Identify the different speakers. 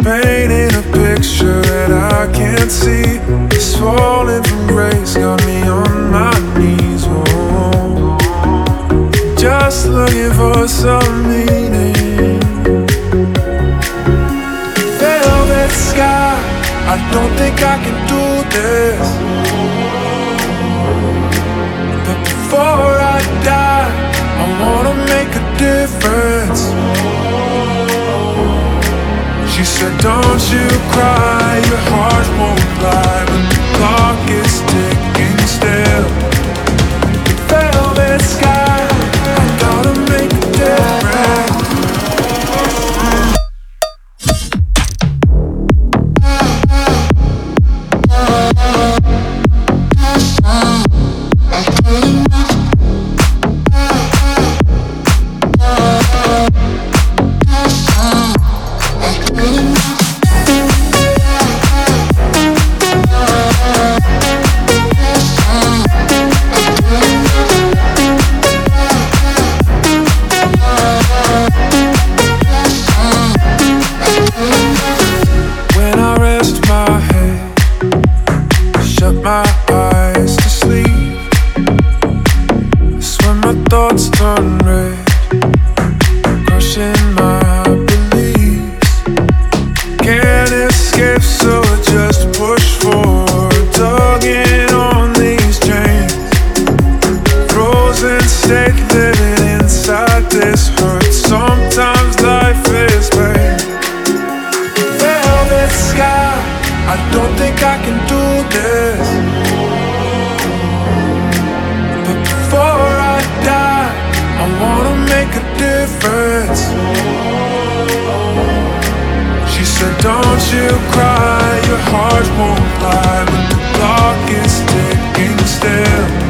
Speaker 1: painting a picture that I can't see. This falling from grace got me on my knees. Whoa. Just looking for some meaning. Velvet sky, I don't think I can do this. But before I die, I wanna make a difference. She said, don't you cry, your heart won't lie, but the clock is ticking still. Velvet sky, I gotta make a difference. My eyes to sleep. That's when my thoughts turn red, crushing my beliefs. Can't escape, so I just push forward, tugging on these chains. Frozen state, living inside this hurt. Sometimes life is pain. Velvet sky, I don't think I can do this. But before I die, I wanna make a difference. She said, don't you cry, your heart won't lie, but the clock is ticking still.